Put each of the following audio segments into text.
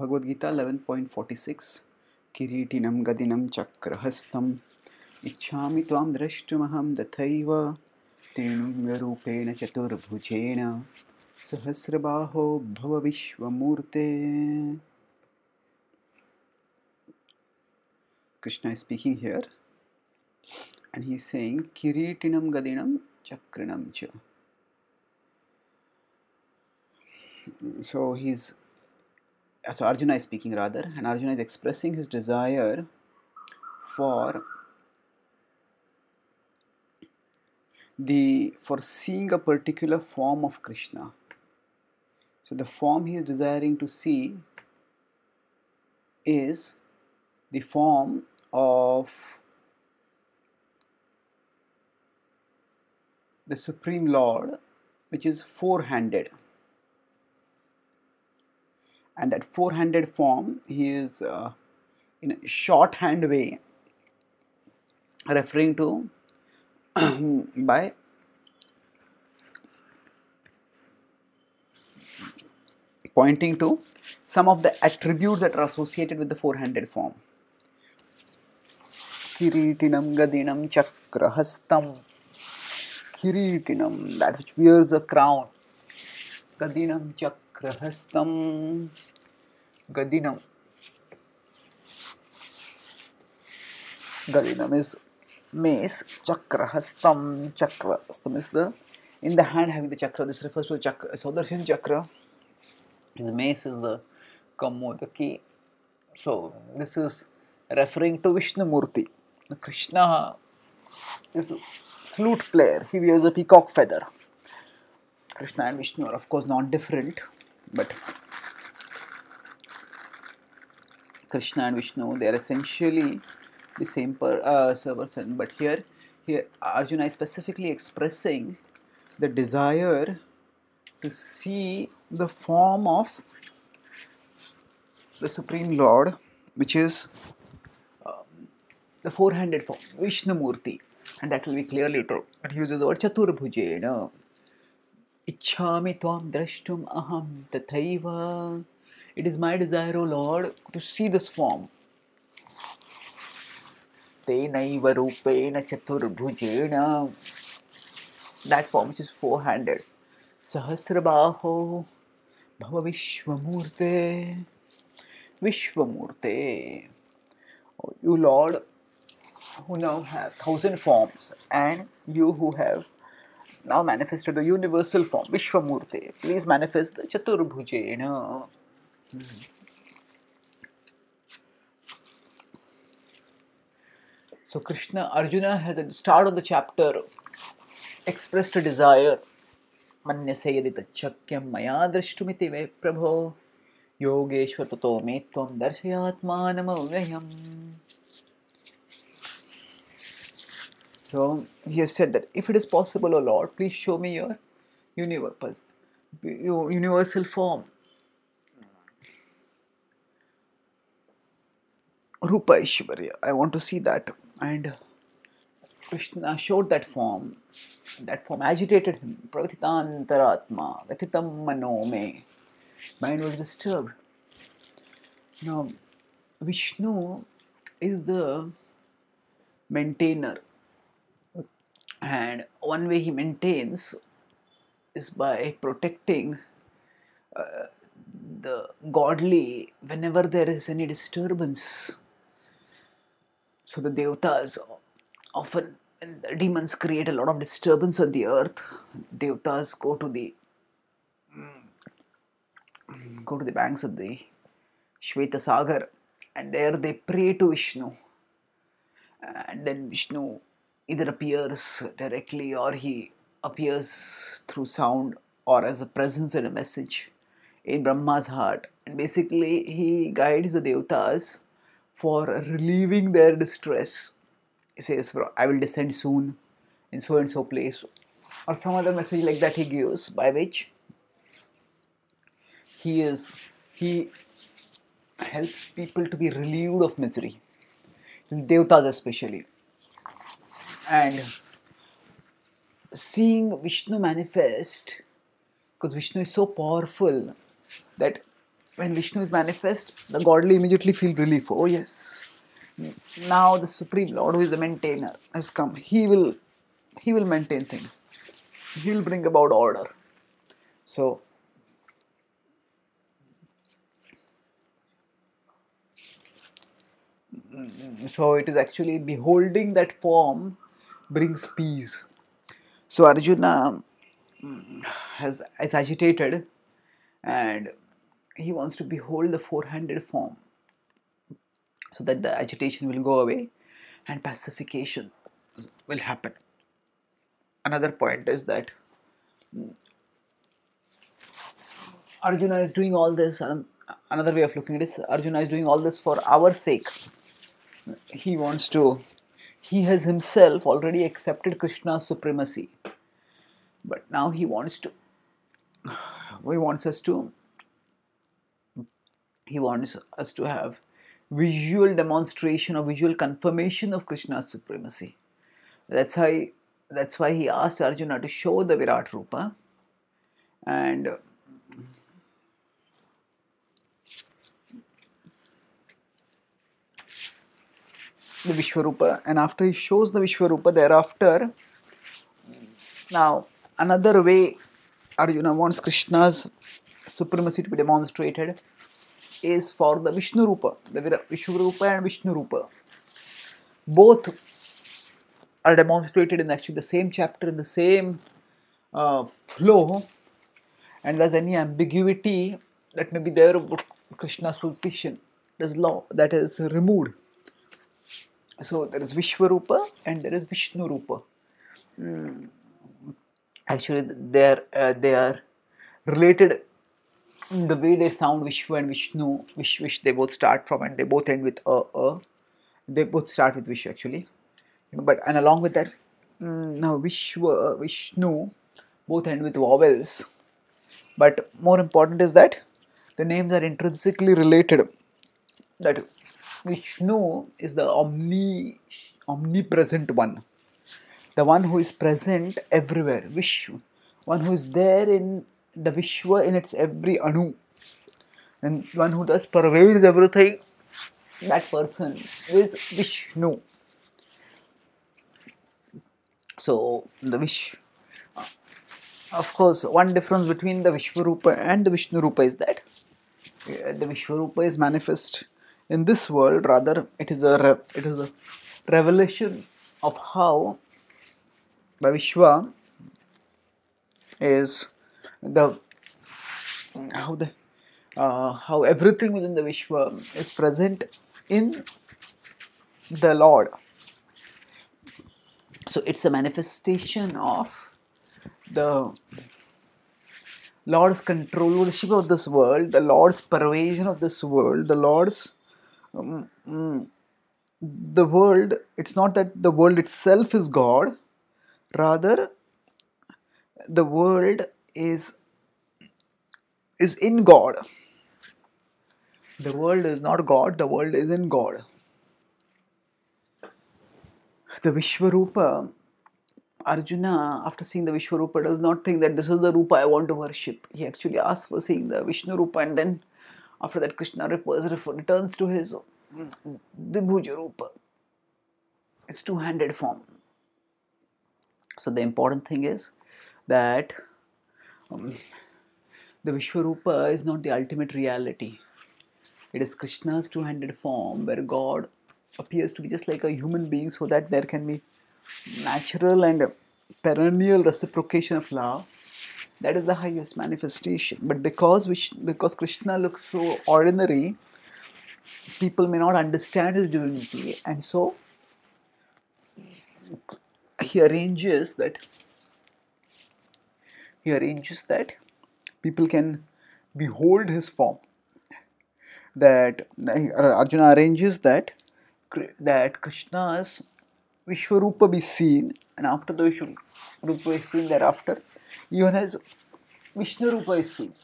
Bhagavad Gita 11.46 Kiritinam Gadinam Chakrahastam Ichhami Tvam Drashtumaham Dathaiva Tenum Rupena Chaturbhujena Sahasrabaho Bhava Vishwamurte. Krishna is speaking here and he is saying Kiritinam Gadinam Chakranam Cha. So Arjuna is speaking rather, and Arjuna is expressing his desire for seeing a particular form of Krishna. So the form he is desiring to see is the form of the Supreme Lord, which is four-handed. And that four-handed form he is in a shorthand way referring to by pointing to some of the attributes that are associated with the four-handed form. Kiritinam Gadinam Chakrahastam. Kiritinam, that which wears a crown. Gadinam Chakrahastam. Gadinam. Gadinam is mace. Chakrahastam. Chakrahastam is in the hand having the chakra. This refers to chakra. Sudarshan chakra. The mace is the kammo, the key. So this is referring to Vishnumurti. Krishna is a flute player. He wears a peacock feather. Krishna and Vishnu are of course not different, but Krishna and Vishnu, they are essentially the same person. But here Arjuna is specifically expressing the desire to see the form of the Supreme Lord, which is the four-handed form, Vishnumurti, and that will be clearly true. It uses the word Chaturbhujena. Ichhami tvam drashtum aham tathaiva. It is my desire, O Lord, to see this form. Tenaiva rupena chaturbhujena. That form which is four-handed. Sahasrabaho bhava Vishwamurte. Vishwamurte. Oh, you Lord, who now have 1,000 forms, and you who have now manifested the universal form, Vishwamurte, please manifest the Chaturbhujena. So Arjuna has at the start of the chapter expressed a desire. Manyase yadi tachakyam maya drashtumiti me prabho yogeshwar tato me tvam darshayatmanam avyayam. So he has said that if it is possible, O Lord, please show me your universal form. Rupa Ishwarya. I want to see that. And Krishna showed that form. That form agitated him. Pravatitantaratma, Vatitam mano me. Mind was disturbed. Now, Vishnu is the maintainer. And one way he maintains is by protecting the godly whenever there is any disturbance. So the devatas often, when the demons create a lot of disturbance on the earth, devatas go to the banks of the Shweta Sagar, and there they pray to Vishnu, and then Vishnu either appears directly or he appears through sound or as a presence and a message in Brahma's heart, and basically he guides the devatas for relieving their distress. He says, I will descend soon in so and so place, or some other message like that he gives, by which he helps people to be relieved of misery, devatas especially. And seeing Vishnu manifest, because Vishnu is so powerful that when Vishnu is manifest, the godly immediately feel relief. Oh yes, now the Supreme Lord, who is the maintainer, has come. He will maintain things. He will bring about order. So so it is actually beholding that form brings peace. So Arjuna is agitated, and he wants to behold the four-handed form so that the agitation will go away and pacification will happen. Another point is that Arjuna is doing all this, and another way of looking at it is Arjuna is doing all this for our sake. He wants to, he has himself already accepted Krishna's supremacy, but now he wants us to, he wants us to have visual demonstration or visual confirmation of Krishna's supremacy. That's why he asked Arjuna to show the Virat Rupa, and the Vishwarupa, and after he shows the Vishwarupa, thereafter, now another way Arjuna wants Krishna's supremacy to be demonstrated is for the Vishnu Rupa, the Vishwarupa and Vishnu Rupa. Both are demonstrated in actually the same chapter, in the same flow, and there's any ambiguity that may be there about Krishna's position, that is removed. So there is Vishwarupa and there is Vishnu Rupa. Actually, they are related in the way they sound. Vishwa and Vishnu, Vish they both start from and they both end with a. They both start with Vish actually, but and along with that, now Vishwa, Vishnu, both end with vowels. But more important is that the names are intrinsically related. That Vishnu is the omnipresent one, the one who is present everywhere. Vishnu, one who is there in the Vishwa in its every anu, and one who does pervades everything. That person is Vishnu. So the of course, one difference between the Vishwarupa and the Vishnu Rupa is that the Vishwarupa is manifest in this world. Rather, it is a revelation of how the Vishwa is the how everything within the Vishwa is present in the Lord. So it's a manifestation of the Lord's controllership of this world, the Lord's pervasion of this world, the Lord's the world. It's not that the world itself is God, rather the world is in God. The world is not God, the world is in God. The Vishwarupa, Arjuna, after seeing the Vishwarupa, does not think that this is the Rupa I want to worship. He actually asks for seeing the Vishnu Rupa, and then after that Krishna returns to his Dibhuja Rupa, its two-handed form. So the important thing is that the Vishwarupa is not the ultimate reality. It is Krishna's two-handed form where God appears to be just like a human being so that there can be natural and perennial reciprocation of love. That is the highest manifestation. But because Krishna looks so ordinary, people may not understand his divinity, and so he arranges that people can behold his form. That Arjuna arranges that Krishna's Vishwarupa be seen, and after the Vishwarupa is seen thereafter, even as Vishnu Rupa is seen.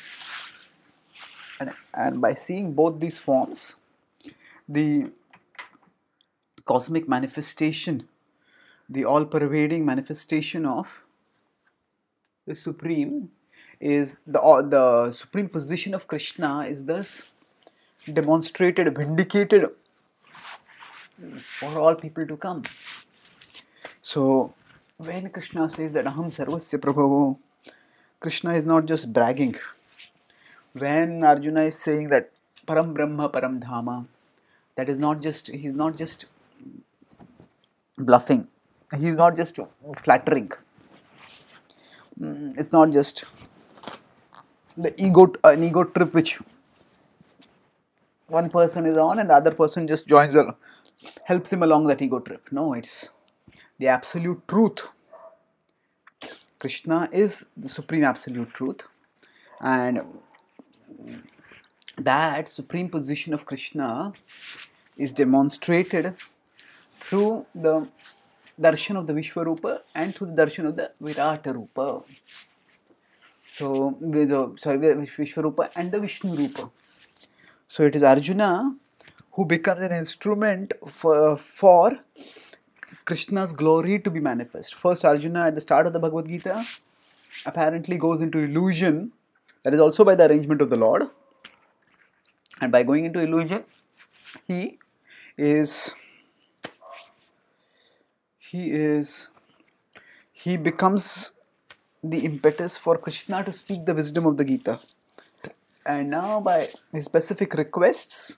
And by seeing both these forms, the cosmic manifestation, the all-pervading manifestation of the Supreme is the supreme position of Krishna is thus demonstrated, vindicated for all people to come. So when Krishna says that Aham Sarvasya Prabhavo, Krishna is not just bragging. When Arjuna is saying that Param Brahma Param Dhama, that is not just, he's not just bluffing, he's not just flattering. It's not just an ego trip which one person is on and the other person just joins helps him along that ego trip. No, it's the absolute truth. Krishna is the supreme absolute truth, and that supreme position of Krishna is demonstrated through the darshan of the Vishwarupa and through the darshan of the Virata Rupa. So, Vishwarupa and the Vishnu Rupa. So it is Arjuna who becomes an instrument for Krishna's glory to be manifest. First, Arjuna at the start of the Bhagavad Gita apparently goes into illusion, that is also by the arrangement of the Lord. And by going into illusion, he becomes the impetus for Krishna to speak the wisdom of the Gita. And now by his specific requests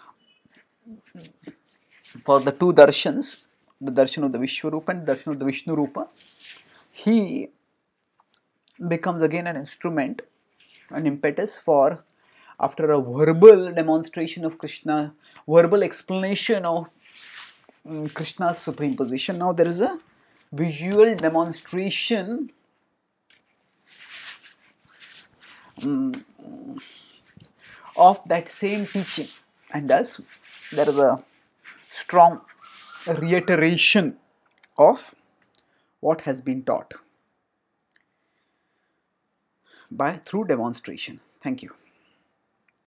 for the two darshans, the darshan of the Vishwarupa and the darshan of the Vishnu Rupa, he becomes again an instrument, an impetus for, after a verbal demonstration of Krishna, verbal explanation of Krishna's supreme position, now there is a visual demonstration of that same teaching, and thus there is a strong reiteration of what has been taught through demonstration. Thank you.